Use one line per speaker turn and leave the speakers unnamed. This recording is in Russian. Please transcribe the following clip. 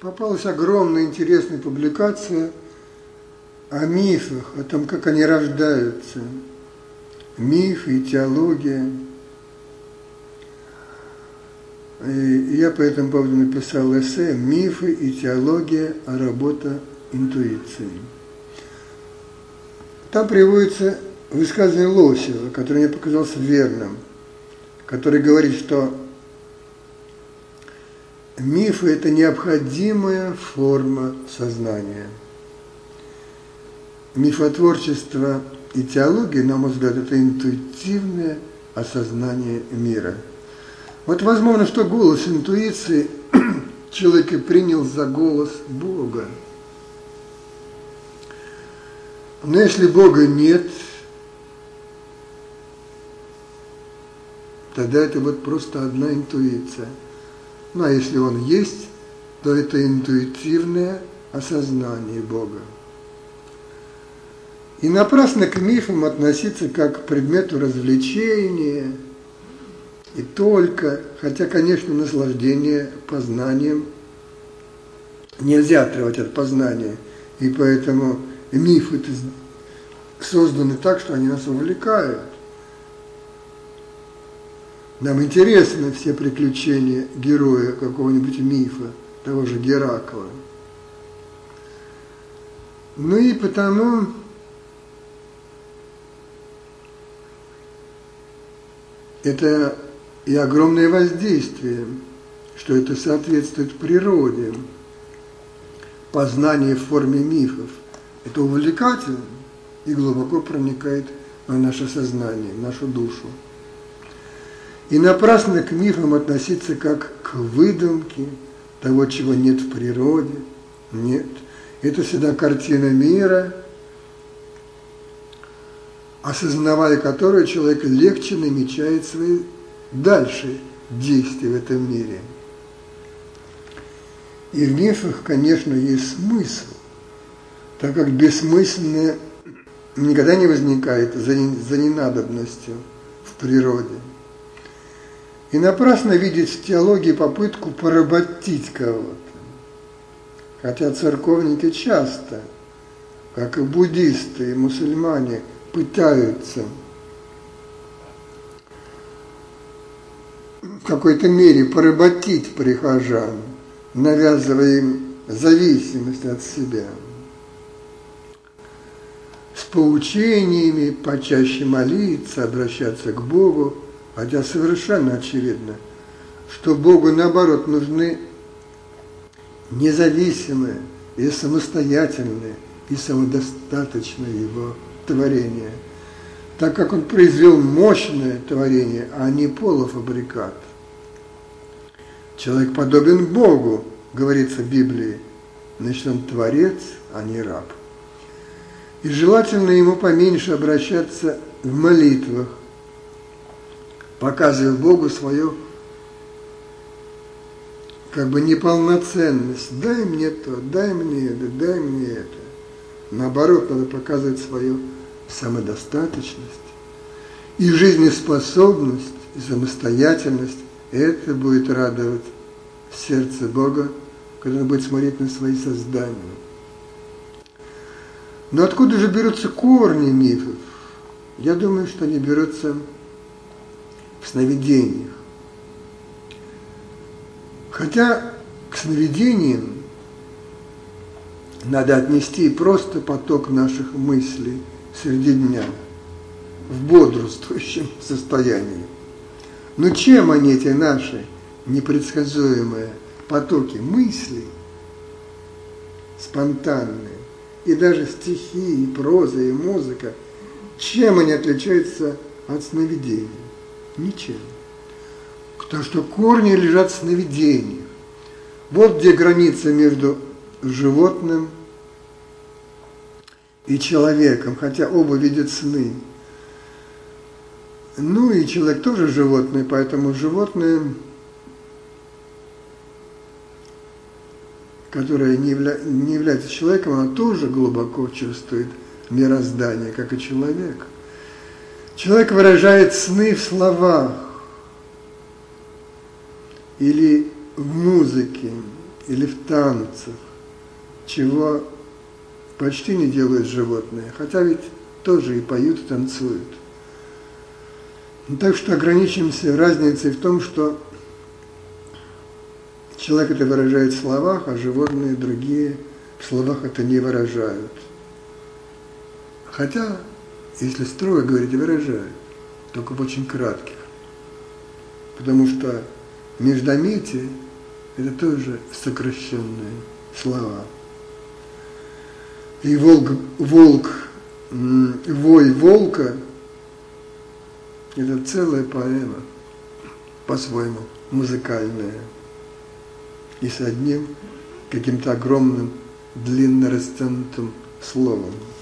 попалась огромная интересная публикация о мифах, о том, как они рождаются. Мифы и теология. И я по этому поводу написал эссе «Мифы и теология, а работа интуиции». Там приводится высказывание Лосева, которое мне показалось верным, который говорит, что мифы – это необходимая форма сознания. Мифотворчество и теология, на мой взгляд, это интуитивное осознание мира. Вот возможно, что голос интуиции человек и принял за голос Бога. Но если Бога нет, тогда это вот просто одна интуиция. Ну а если Он есть, то это интуитивное осознание Бога. И напрасно к мифам относиться как к предмету развлечения, и только, хотя, конечно, наслаждение познанием нельзя отрывать от познания, и поэтому мифы созданы так, что они нас увлекают. Нам интересны все приключения героя какого-нибудь мифа, того же Геракла. Ну и потому это и огромное воздействие, что это соответствует природе. Познание в форме мифов. Это увлекательно и глубоко проникает в наше сознание, в нашу душу. И напрасно к мифам относиться как к выдумке того, чего нет в природе. Нет. Это всегда картина мира, осознавая которую человек легче намечает свои дальше действия в этом мире. И в мифах, конечно, есть смысл, так как бессмысленное никогда не возникает за ненадобностью в природе. И напрасно видеть в теологии попытку поработить кого-то. Хотя церковники часто, как и буддисты и мусульмане, пытаются в какой-то мере поработить прихожан, навязывая им зависимость от себя. С поучениями почаще молиться, обращаться к Богу, хотя совершенно очевидно, что Богу, наоборот, нужны независимые и самостоятельные и самодостаточные Его творения, так как Он произвел мощное творение, а не полуфабрикат. Человек подобен Богу, говорится в Библии, значит, он творец, а не раб. И желательно ему поменьше обращаться в молитвах, показывая Богу свою как бы неполноценность. Дай мне то, дай мне это, дай мне это. Наоборот, надо показывать свою самодостаточность и жизнеспособность, и самостоятельность. Это будет радовать сердце Бога, когда Он будет смотреть на свои создания. Но откуда же берутся корни мифов? Я думаю, что они берутся в сновидениях. Хотя к сновидениям надо отнести просто поток наших мыслей среди дня, в бодрствующем состоянии. Но чем они, эти наши непредсказуемые потоки мыслей, спонтанные, и даже стихи, и проза, и музыка, чем они отличаются от сновидений? Ничем. Потому что корни лежат в сновидениях. Вот где граница между животным и человеком, хотя оба видят сны. Ну и человек тоже животное, поэтому животное, которое не является человеком, оно тоже глубоко чувствует мироздание, как и человек. Человек выражает сны в словах или в музыке, или в танцах, чего почти не делают животные, хотя ведь тоже и поют, и танцуют. Так что ограничимся разницей в том, что человек это выражает в словах, а животные другие в словах это не выражают. Хотя, если строго говорить, выражают, только в очень кратких. Потому что междометие – это тоже сокращенные слова. И вой волка – это целая поэма, по-своему, музыкальная. И с одним каким-то огромным, длинно растянутым словом.